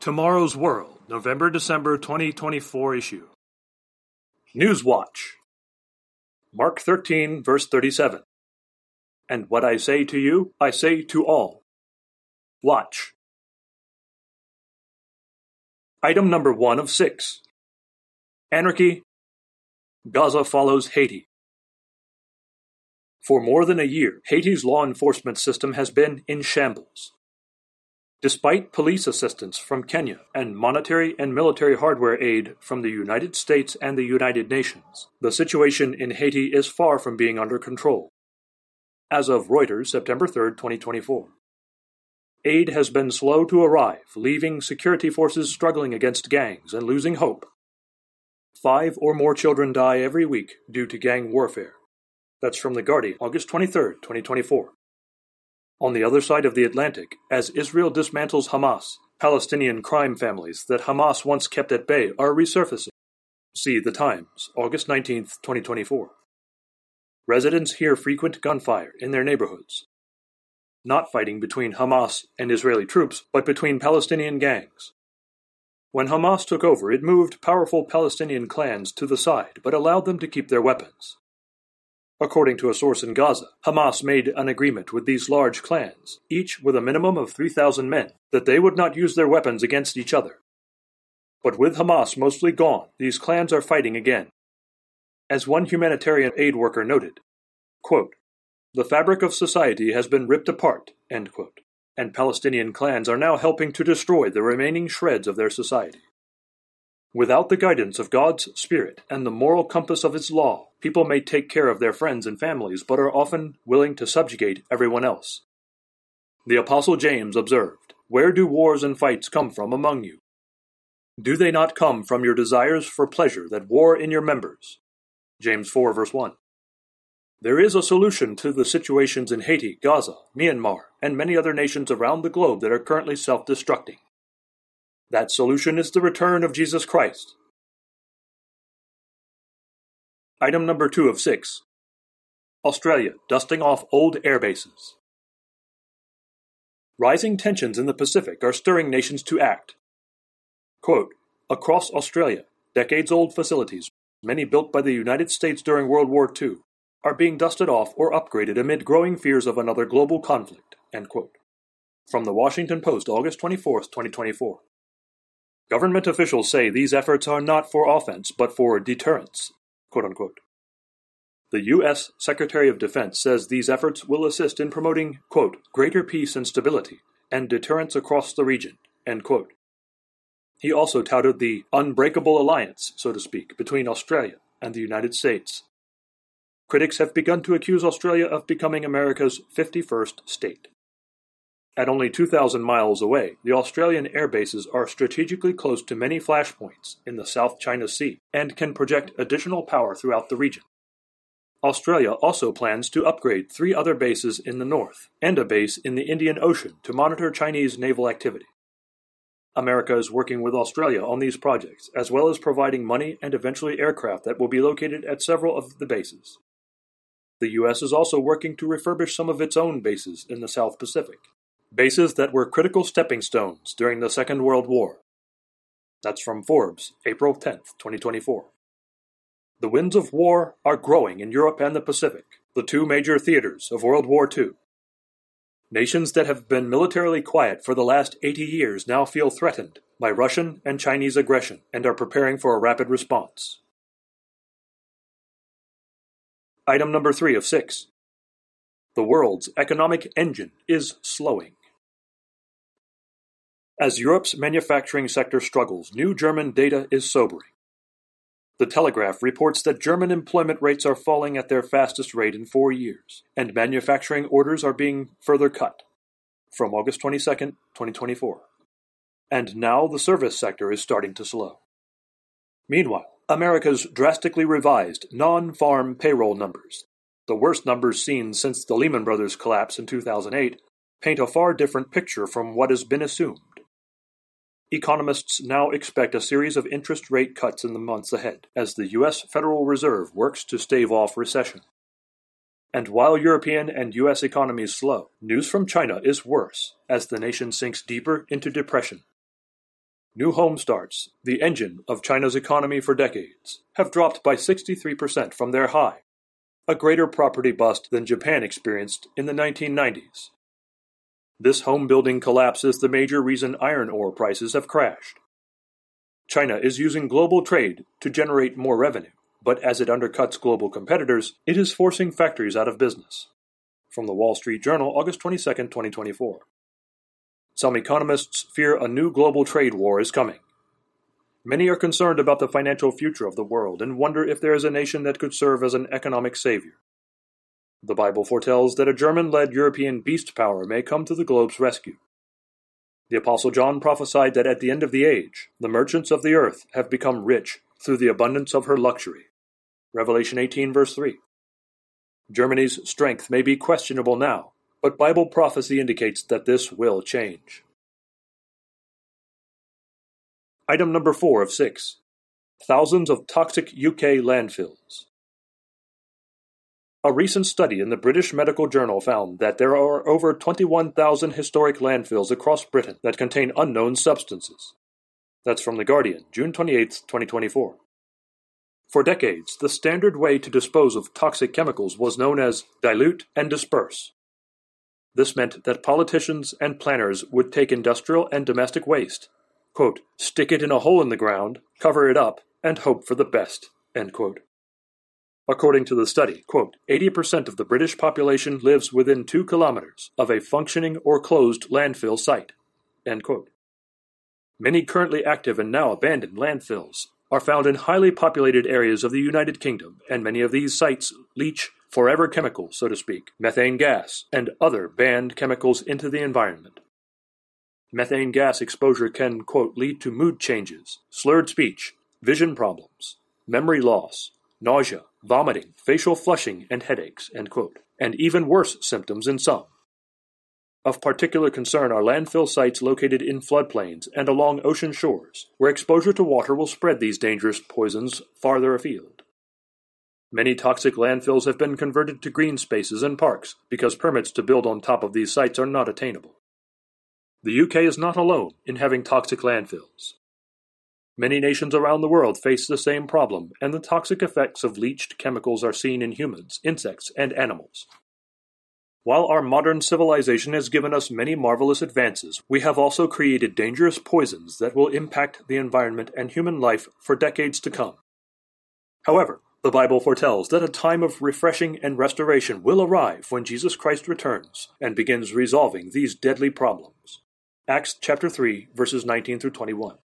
Tomorrow's World, November-December 2024 issue. Newswatch. Mark 13, verse 37. And what I say to you, I say to all. Watch. Item number 1 of 6. Anarchy. Gaza follows Haiti. For more than a year, Haiti's law enforcement system has been in shambles. Despite police assistance from Kenya and monetary and military hardware aid from the United States and the United Nations, the situation in Haiti is far from being under control. As of Reuters, September 3, 2024. Aid has been slow to arrive, leaving security forces struggling against gangs and losing hope. 5 or more children die every week due to gang warfare. That's from The Guardian, August 23, 2024. On the other side of the Atlantic, as Israel dismantles Hamas, Palestinian crime families that Hamas once kept at bay are resurfacing. See The Times, August 19, 2024. Residents hear frequent gunfire in their neighborhoods. Not fighting between Hamas and Israeli troops, but between Palestinian gangs. When Hamas took over, it moved powerful Palestinian clans to the side, but allowed them to keep their weapons. According to a source in Gaza, Hamas made an agreement with these large clans, each with a minimum of 3,000 men, that they would not use their weapons against each other. But with Hamas mostly gone, these clans are fighting again. As one humanitarian aid worker noted, quote, "The fabric of society has been ripped apart," end quote, and Palestinian clans are now helping to destroy the remaining shreds of their society. Without the guidance of God's Spirit and the moral compass of His law, people may take care of their friends and families, but are often willing to subjugate everyone else. The Apostle James observed, "Where do wars and fights come from among you? Do they not come from your desires for pleasure that war in your members?" James 4, verse 1. There is a solution to the situations in Haiti, Gaza, Myanmar, and many other nations around the globe that are currently self-destructing. That solution is the return of Jesus Christ. Item number 2 of 6. Australia, dusting off old air bases. Rising tensions in the Pacific are stirring nations to act. Quote, "Across Australia, decades-old facilities, many built by the United States during World War II, are being dusted off or upgraded amid growing fears of another global conflict." End quote. From the Washington Post, August 24, 2024. Government officials say these efforts are not for offense, but for deterrence, quote-unquote. The U.S. Secretary of Defense says these efforts will assist in promoting, quote, "greater peace and stability, and deterrence across the region," end quote. He also touted the unbreakable alliance, so to speak, between Australia and the United States. Critics have begun to accuse Australia of becoming America's 51st state. At only 2,000 miles away, the Australian air bases are strategically close to many flashpoints in the South China Sea and can project additional power throughout the region. Australia also plans to upgrade 3 other bases in the north and a base in the Indian Ocean to monitor Chinese naval activity. America is working with Australia on these projects, as well as providing money and eventually aircraft that will be located at several of the bases. The U.S. is also working to refurbish some of its own bases in the South Pacific. Bases that were critical stepping stones during the Second World War. That's from Forbes, April 10, 2024. The winds of war are growing in Europe and the Pacific, the 2 major theaters of World War II. Nations that have been militarily quiet for the last 80 years now feel threatened by Russian and Chinese aggression and are preparing for a rapid response. Item number 3 of 6. The world's economic engine is slowing. As Europe's manufacturing sector struggles, new German data is sobering. The Telegraph reports that German employment rates are falling at their fastest rate in 4 years, and manufacturing orders are being further cut. From August 22, 2024. And now the service sector is starting to slow. Meanwhile, America's drastically revised non-farm payroll numbers, the worst numbers seen since the Lehman Brothers collapse in 2008, paint a far different picture from what has been assumed. Economists now expect a series of interest rate cuts in the months ahead, as the U.S. Federal Reserve works to stave off recession. And while European and U.S. economies slow, news from China is worse, as the nation sinks deeper into depression. New home starts, the engine of China's economy for decades, have dropped by 63% from their high, a greater property bust than Japan experienced in the 1990s. This home-building collapse is the major reason iron ore prices have crashed. China is using global trade to generate more revenue, but as it undercuts global competitors, it is forcing factories out of business. From the Wall Street Journal, August 22, 2024. Some economists fear a new global trade war is coming. Many are concerned about the financial future of the world and wonder if there is a nation that could serve as an economic savior. The Bible foretells that a German-led European beast power may come to the globe's rescue. The Apostle John prophesied that at the end of the age, the merchants of the earth have become rich through the abundance of her luxury. Revelation 18, verse 3. Germany's strength may be questionable now, but Bible prophecy indicates that this will change. Item number 4 of 6. Thousands of toxic UK landfills. A recent study in the British Medical Journal found that there are over 21,000 historic landfills across Britain that contain unknown substances. That's from The Guardian, June 28, 2024. For decades, the standard way to dispose of toxic chemicals was known as dilute and disperse. This meant that politicians and planners would take industrial and domestic waste, quote, stick it in a hole in the ground, cover it up, and hope for the best, end quote. According to the study, quote, 80% of the British population lives within 2 kilometers of a functioning or closed landfill site, end quote. Many currently active and now abandoned landfills are found in highly populated areas of the United Kingdom, and many of these sites leach forever chemicals, so to speak, methane gas, and other banned chemicals into the environment. Methane gas exposure can, quote, lead to mood changes, slurred speech, vision problems, memory loss, nausea, vomiting, facial flushing, and headaches, end quote, and even worse symptoms in some. Of particular concern are landfill sites located in floodplains and along ocean shores, where exposure to water will spread these dangerous poisons farther afield. Many toxic landfills have been converted to green spaces and parks because permits to build on top of these sites are not attainable. The UK is not alone in having toxic landfills. Many nations around the world face the same problem, and the toxic effects of leached chemicals are seen in humans, insects, and animals. While our modern civilization has given us many marvelous advances, we have also created dangerous poisons that will impact the environment and human life for decades to come. However, the Bible foretells that a time of refreshing and restoration will arrive when Jesus Christ returns and begins resolving these deadly problems. Acts chapter 3, verses 19 through 21.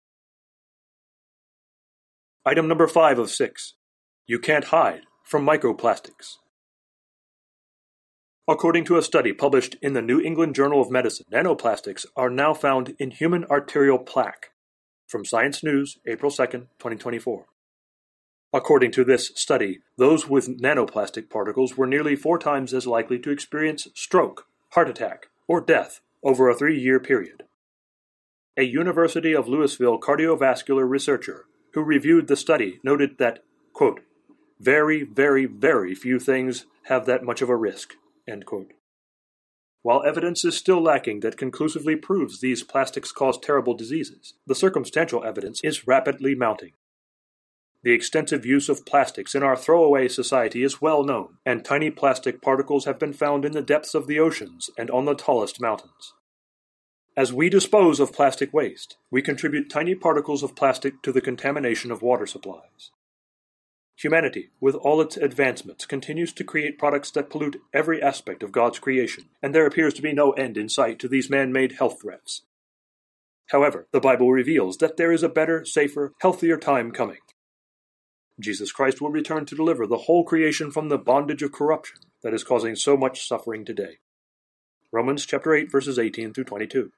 Item number 5 of 6. You can't hide from microplastics. According to a study published in the New England Journal of Medicine, nanoplastics are now found in human arterial plaque. From Science News, April 2, 2024. According to this study, those with nanoplastic particles were nearly 4 times as likely to experience stroke, heart attack, or death over a 3-year period. A University of Louisville cardiovascular researcher who reviewed the study noted that, quote, very, very, very few things have that much of a risk, end quote. While evidence is still lacking that conclusively proves these plastics cause terrible diseases, the circumstantial evidence is rapidly mounting. The extensive use of plastics in our throwaway society is well known, and tiny plastic particles have been found in the depths of the oceans and on the tallest mountains. As we dispose of plastic waste, we contribute tiny particles of plastic to the contamination of water supplies. Humanity, with all its advancements, continues to create products that pollute every aspect of God's creation, and there appears to be no end in sight to these man-made health threats. However, the Bible reveals that there is a better, safer, healthier time coming. Jesus Christ will return to deliver the whole creation from the bondage of corruption that is causing so much suffering today. Romans chapter 8, verses 18 through 22.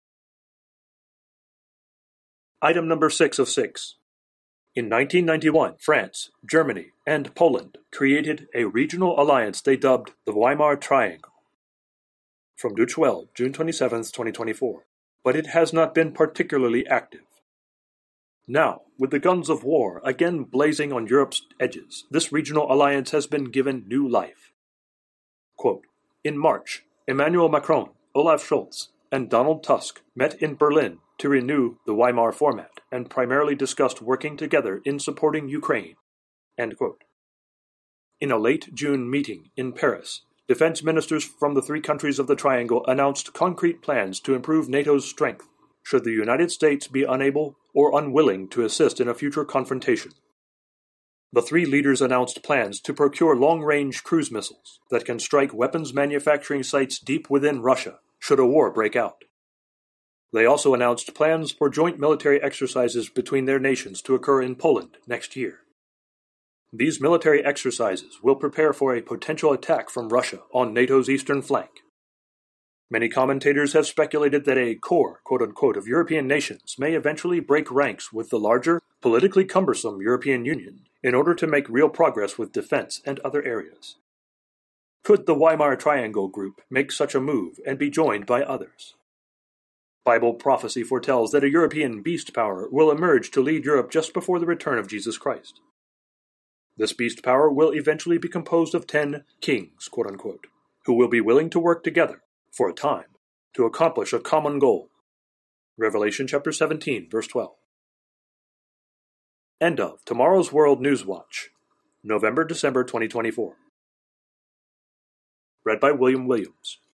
Item number 6 of 6. In 1991, France, Germany, and Poland created a regional alliance they dubbed the Weimar Triangle. From Deutsche Welle, June 27, 2024. But it has not been particularly active. Now, with the guns of war again blazing on Europe's edges, this regional alliance has been given new life. Quote, in March, Emmanuel Macron, Olaf Scholz, and Donald Tusk met in Berlin to renew the Weimar format and primarily discussed working together in supporting Ukraine. End quote. In a late June meeting in Paris, defense ministers from the three countries of the Triangle announced concrete plans to improve NATO's strength should the United States be unable or unwilling to assist in a future confrontation. The three leaders announced plans to procure long-range cruise missiles that can strike weapons manufacturing sites deep within Russia should a war break out. They also announced plans for joint military exercises between their nations to occur in Poland next year. These military exercises will prepare for a potential attack from Russia on NATO's eastern flank. Many commentators have speculated that a core, quote-unquote, of European nations may eventually break ranks with the larger, politically cumbersome European Union in order to make real progress with defense and other areas. Could the Weimar Triangle group make such a move and be joined by others? Bible prophecy foretells that a European beast power will emerge to lead Europe just before the return of Jesus Christ. This beast power will eventually be composed of 10 kings, quote-unquote, who will be willing to work together, for a time, to accomplish a common goal. Revelation chapter 17, verse 12. End of Tomorrow's World News Watch, November-December 2024. Read by William Williams.